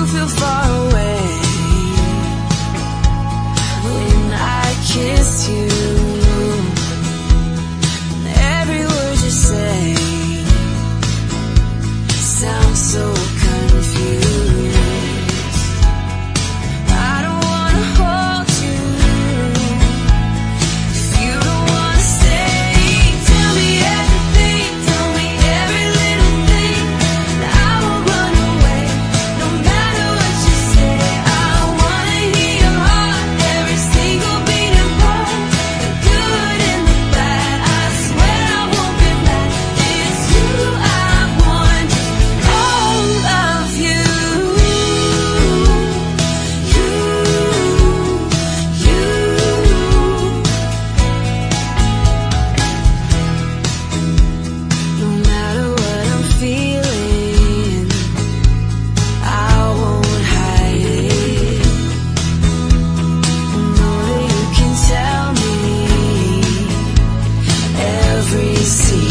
feel far away when I kiss you. Every word you say sounds so confused. I don't wanna hold you if you don't wanna stay. Tell me everything, tell me every little thing, and I won't run away no matter what you say. I wanna hear your heart, every single beating part, the good and the bad. I swear I won't be mad. It's you I want, all of you. No matter what I'm feeling, I won't hide it. I know that you can tell me every secret.